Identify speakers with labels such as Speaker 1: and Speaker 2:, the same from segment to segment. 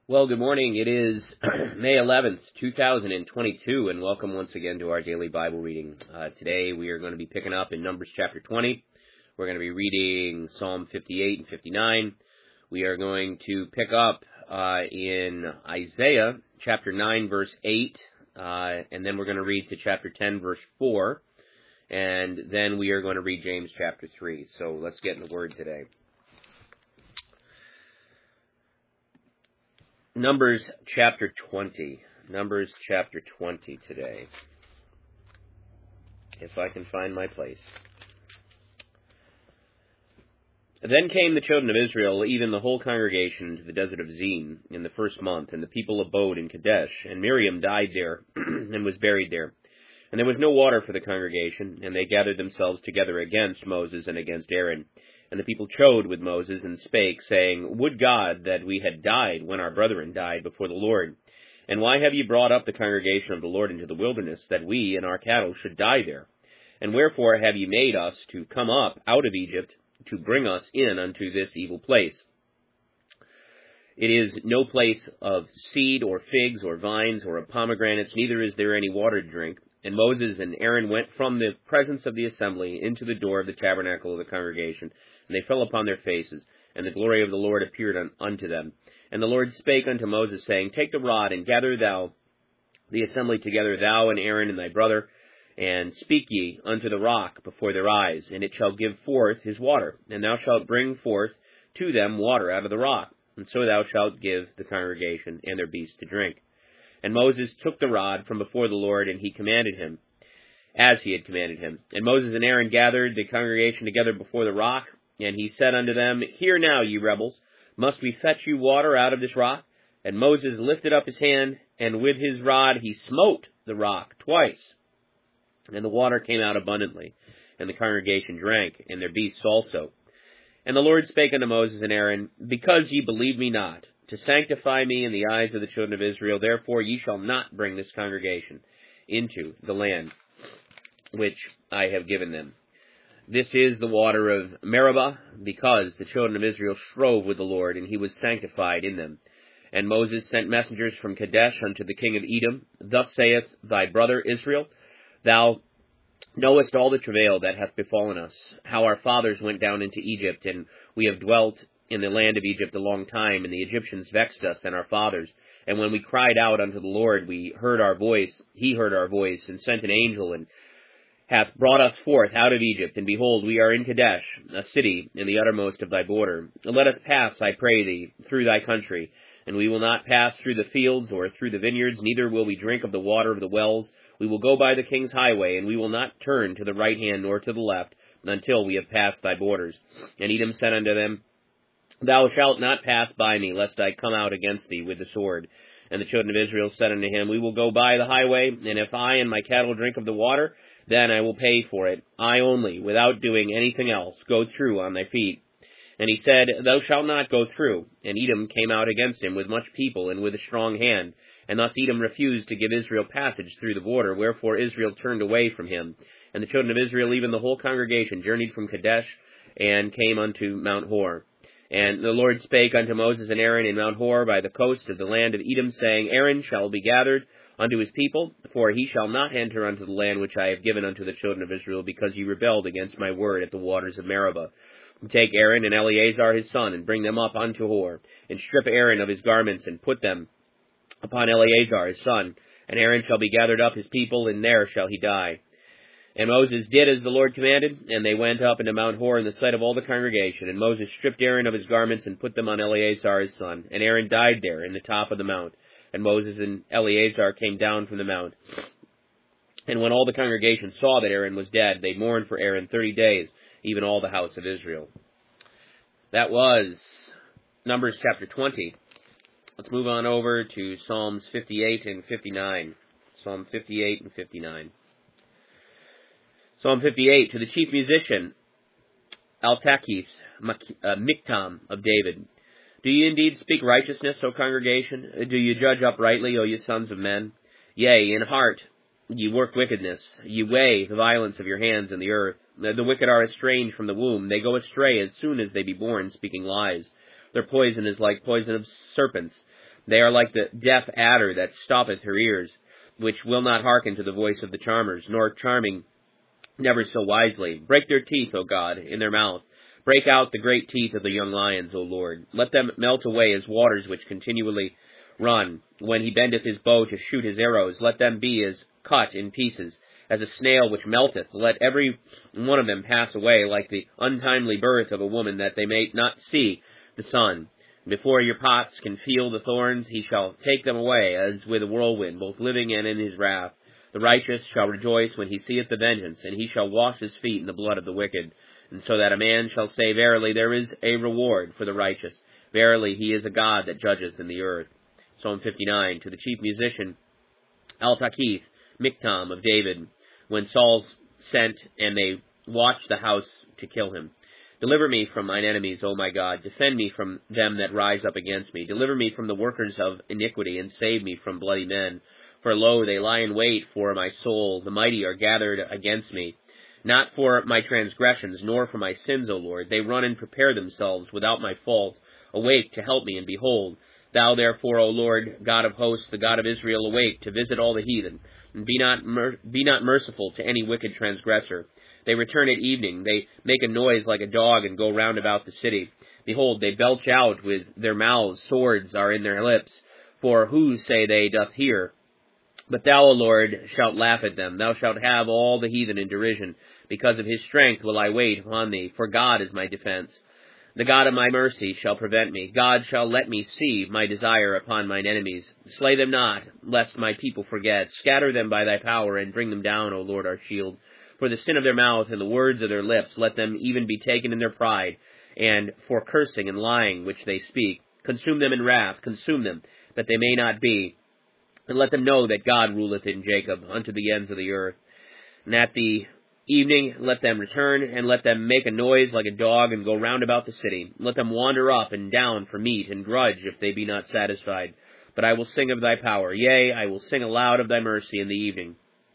Speaker 1: Well, good morning. It is May 11th, 2022, and welcome once again to our daily Bible reading. Today we are going to be picking up in Numbers chapter 20. We're going to be reading Psalm 58 and 59. We are going to pick up in Isaiah chapter 9, verse 8, and then we're going to read to chapter 10, verse 4, and then we are going to read James chapter 3. So let's get in the Word today. Numbers chapter 20. Numbers chapter 20 today. If I can find my place. Then came the children of Israel, even the whole congregation, to the desert of Zin in the first month, and the people abode in Kadesh. And Miriam died there, and was buried there. And there was no water for the congregation, and they gathered themselves together against Moses and against Aaron. And the people chode with Moses, and spake, saying, Would God that we had died when our brethren died before the Lord. And why have ye brought up the congregation of the Lord into the wilderness, that we and our cattle should die there? And wherefore have ye made us to come up out of Egypt, to bring us in unto this evil place? It is no place of seed, or figs, or vines, or of pomegranates, neither is there any water to drink. And Moses and Aaron went from the presence of the assembly into the door of the tabernacle of the congregation, and they fell upon their faces, and the glory of the Lord appeared unto them. And the Lord spake unto Moses, saying, Take the rod, and gather thou the assembly together, thou and Aaron and thy brother, and speak ye unto the rock before their eyes, and it shall give forth his water, and thou shalt bring forth to them water out of the rock, and so thou shalt give the congregation and their beasts to drink. And Moses took the rod from before the Lord, and he commanded him, as he had commanded him. And Moses and Aaron gathered the congregation together before the rock, and he said unto them, Hear now, ye rebels, must we fetch you water out of this rock? And Moses lifted up his hand, and with his rod he smote the rock twice. And the water came out abundantly, and the congregation drank, and their beasts also. And the Lord spake unto Moses and Aaron, Because ye believe me not, to sanctify me in the eyes of the children of Israel, therefore ye shall not bring this congregation into the land which I have given them. This is the water of Meribah, because the children of Israel strove with the Lord, and he was sanctified in them. And Moses sent messengers from Kadesh unto the king of Edom. Thus saith thy brother Israel, Thou knowest all the travail that hath befallen us, how our fathers went down into Egypt, and we have dwelt in the land of Egypt a long time, and the Egyptians vexed us and our fathers. And when we cried out unto the Lord, he heard our voice, and sent an angel, and hath brought us forth out of Egypt. And behold, we are in Kadesh, a city in the uttermost of thy border. Let us pass, I pray thee, through thy country. And we will not pass through the fields or through the vineyards, neither will we drink of the water of the wells. We will go by the king's highway, and we will not turn to the right hand nor to the left, until we have passed thy borders. And Edom said unto them, Thou shalt not pass by me, lest I come out against thee with the sword. And the children of Israel said unto him, We will go by the highway, and if I and my cattle drink of the water, then I will pay for it, I only, without doing anything else, go through on thy feet. And he said, Thou shalt not go through. And Edom came out against him with much people and with a strong hand. And thus Edom refused to give Israel passage through the border, wherefore Israel turned away from him. And the children of Israel, even the whole congregation, journeyed from Kadesh, and came unto Mount Hor. And the Lord spake unto Moses and Aaron in Mount Hor by the coast of the land of Edom, saying, Aaron shall be gathered unto his people, for he shall not enter unto the land which I have given unto the children of Israel, because ye rebelled against my word at the waters of Meribah. Take Aaron and Eleazar his son, and bring them up unto Hor, and strip Aaron of his garments, and put them upon Eleazar his son. And Aaron shall be gathered up his people, and there shall he die. And Moses did as the Lord commanded, and they went up into Mount Hor in the sight of all the congregation. And Moses stripped Aaron of his garments, and put them on Eleazar his son. And Aaron died there in the top of the mount. And Moses and Eleazar came down from the mount. And when all the congregation saw that Aaron was dead, they mourned for Aaron 30 days, even all the house of Israel. That was Numbers chapter 20. Let's move on over to Psalms 58 and 59. Psalm 58 and 59. Psalm 58, to the chief musician, Altakith, Miktam of David. Do ye indeed speak righteousness, O congregation? Do ye judge uprightly, O ye sons of men? Yea, in heart ye work wickedness. Ye weigh the violence of your hands in the earth. The wicked are estranged from the womb. They go astray as soon as they be born, speaking lies. Their poison is like poison of serpents. They are like the deaf adder that stoppeth her ears, which will not hearken to the voice of the charmers, nor charming never so wisely. Break their teeth, O God, in their mouth. Break out the great teeth of the young lions, O Lord. Let them melt away as waters which continually run. When he bendeth his bow to shoot his arrows, let them be as cut in pieces, as a snail which melteth. Let every one of them pass away like the untimely birth of a woman, that they may not see the sun. Before your pots can feel the thorns, he shall take them away, as with a whirlwind, both living and in his wrath. The righteous shall rejoice when he seeth the vengeance, and he shall wash his feet in the blood of the wicked. And so that a man shall say, Verily, there is a reward for the righteous. Verily, he is a God that judgeth in the earth. Psalm 59, to the chief musician, Altakith, Miktam of David, when Saul sent, and they watched the house to kill him. Deliver me from mine enemies, O my God. Defend me from them that rise up against me. Deliver me from the workers of iniquity, and save me from bloody men. For lo, they lie in wait for my soul. The mighty are gathered against me. Not for my transgressions, nor for my sins, O Lord. They run and prepare themselves without my fault. Awake to help me, and behold, thou therefore, O Lord, God of hosts, the God of Israel, awake to visit all the heathen, and be not merciful to any wicked transgressor. They return at evening. They make a noise like a dog, and go round about the city. Behold, they belch out with their mouths. Swords are in their lips. For who, say they, doth hear? But thou, O Lord, shalt laugh at them. Thou shalt have all the heathen in derision. Because of his strength will I wait upon thee, for God is my defense. The God of my mercy shall prevent me. God shall let me see my desire upon mine enemies. Slay them not, lest my people forget. Scatter them by thy power, and bring them down, O Lord our shield. For the sin of their mouth and the words of their lips, let them even be taken in their pride, and for cursing and lying which they speak. Consume them in wrath, consume them, that they may not be. And let them know that God ruleth in Jacob unto the ends of the earth. And at the evening let them return, and let them make a noise like a dog, and go round about the city. Let them wander up and down for meat, and grudge if they be not satisfied. But I will sing of thy power, yea, I will sing aloud of thy mercy in the evening.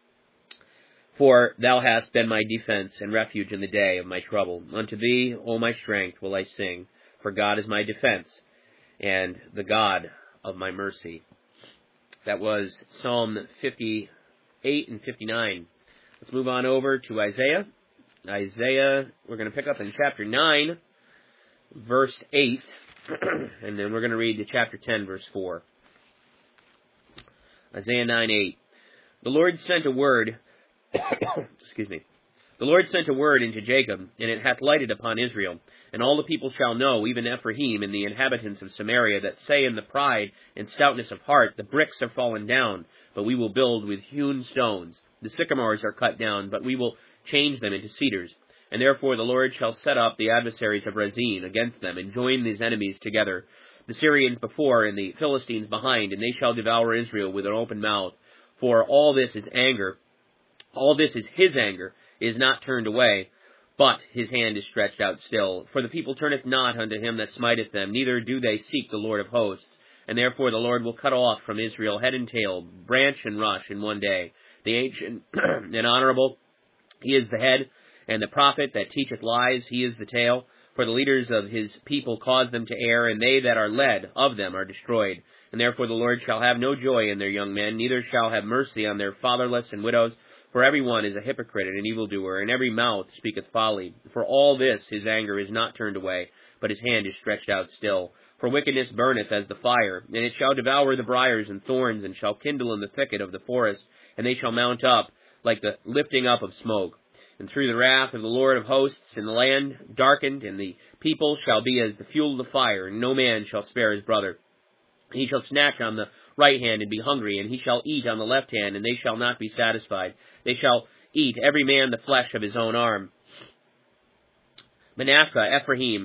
Speaker 1: For thou hast been my defense and refuge in the day of my trouble. Unto thee, O my strength, will I sing, for God is my defense, and the God of my mercy. That was Psalm 58 and 59. Let's move on over to Isaiah. Isaiah, we're going to pick up in chapter 9, verse 8, and then we're going to read to chapter 10, verse 4. Isaiah 9:8. The Lord sent a word, excuse me. The Lord sent a word into Jacob, and it hath lighted upon Israel. And all the people shall know, even Ephraim and the inhabitants of Samaria, that say in the pride and stoutness of heart, the bricks are fallen down, but we will build with hewn stones. The sycamores are cut down, but we will change them into cedars. And therefore the Lord shall set up the adversaries of Rezin against them, and join these enemies together, the Syrians before and the Philistines behind, and they shall devour Israel with an open mouth. For all this is anger, all this is his anger, is not turned away, but his hand is stretched out still. For the people turneth not unto him that smiteth them, neither do they seek the Lord of hosts. And therefore the Lord will cut off from Israel head and tail, branch and rush in one day. The ancient and honorable, he is the head, and the prophet that teacheth lies, he is the tail. For the leaders of his people cause them to err, and they that are led of them are destroyed. And therefore the Lord shall have no joy in their young men, neither shall have mercy on their fatherless and widows. For every one is a hypocrite and an evildoer, and every mouth speaketh folly. For all this his anger is not turned away, but his hand is stretched out still. For wickedness burneth as the fire, and it shall devour the briars and thorns, and shall kindle in the thicket of the forest, and they shall mount up like the lifting up of smoke. And through the wrath of the Lord of hosts in the land darkened, and the people shall be as the fuel of the fire, and no man shall spare his brother. He shall snatch on the right hand and be hungry, and he shall eat on the left hand, and they shall not be satisfied. They shall eat every man the flesh of his own arm. Manasseh, Ephraim,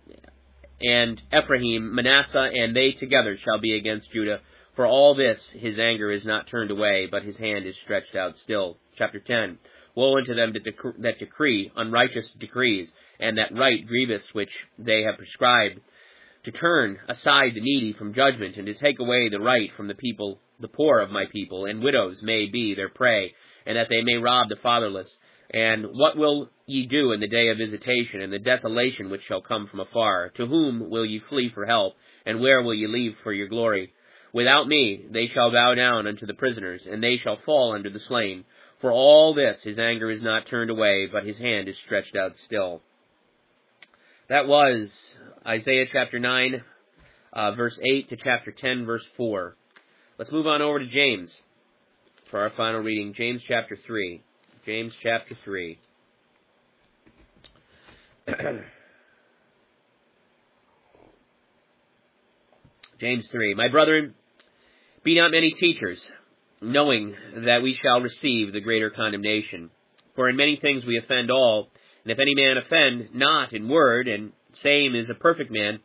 Speaker 1: Manasseh, and they together shall be against Judah. For all this his anger is not turned away, but his hand is stretched out still. Chapter 10. Woe unto them that decree unrighteous decrees, and that write grievous which they have prescribed, to turn aside the needy from judgment, and to take away the right from the people, the poor of my people, and widows may be their prey, and that they may rob the fatherless. And what will ye do in the day of visitation, and the desolation which shall come from afar? To whom will ye flee for help, and where will ye leave for your glory? Without me they shall bow down unto the prisoners, and they shall fall under the slain. For all this his anger is not turned away, but his hand is stretched out still. That was Isaiah chapter 9, verse 8 to chapter 10, verse 4. Let's move on over to James for our final reading. James chapter 3. James chapter 3. James 3. My brethren, be not many teachers, knowing that we shall receive the greater condemnation. For in many things we offend all, and if any man offend not in word, and the same is the perfect man,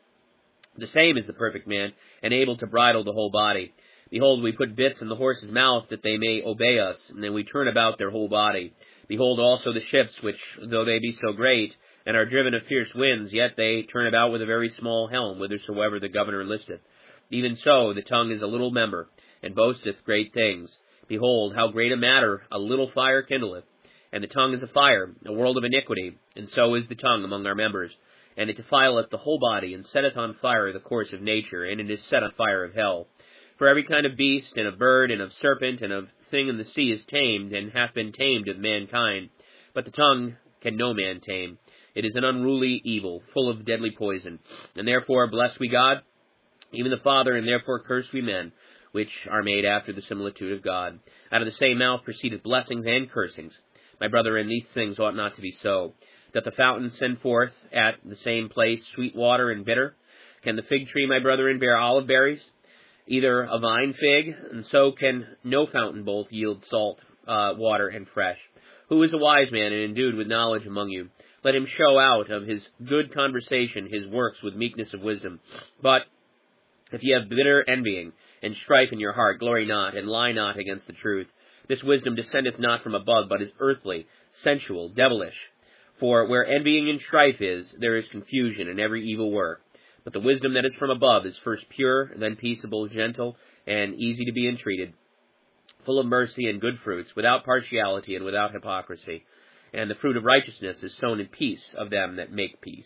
Speaker 1: and able to bridle the whole body. Behold, we put bits in the horse's mouth, that they may obey us, and then we turn about their whole body. Behold also the ships, which, though they be so great, and are driven of fierce winds, yet they turn about with a very small helm, whithersoever the governor listeth. Even so, the tongue is a little member, and boasteth great things. Behold, how great a matter a little fire kindleth. And the tongue is a fire, a world of iniquity, and so is the tongue among our members. And it defileth the whole body, and setteth on fire the course of nature, and it is set on fire of hell. For every kind of beast, and of bird, and of serpent, and of thing in the sea is tamed, and hath been tamed of mankind. But the tongue can no man tame. It is an unruly evil, full of deadly poison. And therefore bless we God, even the Father, and therefore curse we men, which are made after the similitude of God. Out of the same mouth proceedeth blessings and cursings. My brethren, these things ought not to be so. Doth the fountain send forth at the same place sweet water and bitter? Can the fig tree, my brethren, bear olive berries? Either a vine fig, and so can no fountain both yield salt water and fresh. Who is a wise man and endued with knowledge among you? Let him show out of his good conversation his works with meekness of wisdom. But if ye have bitter envying and strife in your heart, glory not, and lie not against the truth. This wisdom descendeth not from above, but is earthly, sensual, devilish. For where envying and strife is, there is confusion and every evil work. But the wisdom that is from above is first pure, then peaceable, gentle, and easy to be entreated, full of mercy and good fruits, without partiality and without hypocrisy. And the fruit of righteousness is sown in peace of them that make peace.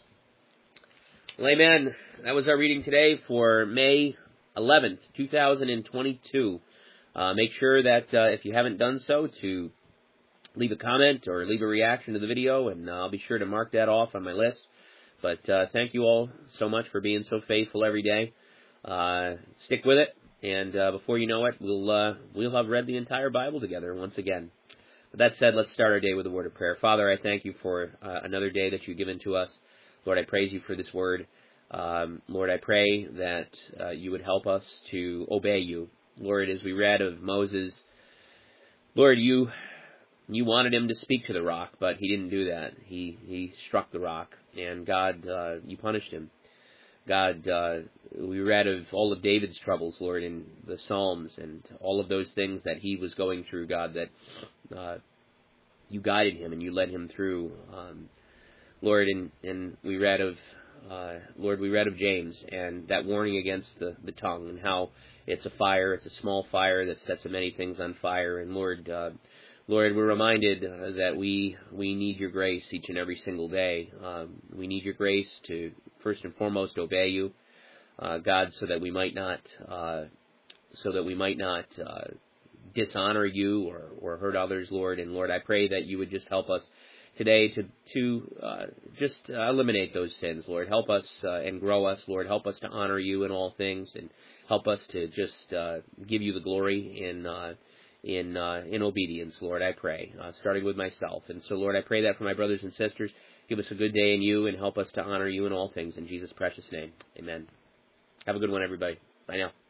Speaker 1: Well, amen. That was our reading today for May 11th, 2022. Make sure that if you haven't done so, to leave a comment or leave a reaction to the video, and I'll be sure to mark that off on my list. But thank you all so much for being so faithful every day. Stick with it, and before you know it, we'll have read the entire Bible together once again. With that said, let's start our day with a word of prayer. Father, I thank you for another day that you've given to us. Lord, I praise you for this word. Lord, I pray that you would help us to obey you. Lord, as we read of Moses, Lord, you wanted him to speak to the rock, but he didn't do that. He struck the rock, and God, you punished him. God, we read of all of David's troubles, Lord, in the Psalms, and all of those things that he was going through, God, that you guided him and you led him through. Lord, and we read of James and that warning against the tongue, and how it's a fire, it's a small fire that sets many things on fire. And Lord, we're reminded that we need your grace each and every single day. We need your grace to first and foremost obey you, God, so that we might not dishonor you or hurt others, Lord. And Lord, I pray that you would just help us today to just eliminate those sins, Lord. Help us and grow us, Lord. Help us to honor you in all things, and help us to just give you the glory in obedience, Lord, I pray, starting with myself. And so, Lord, I pray that for my brothers and sisters. Give us a good day in you, and help us to honor you in all things. In Jesus' precious name, amen. Have a good one, everybody. Bye now.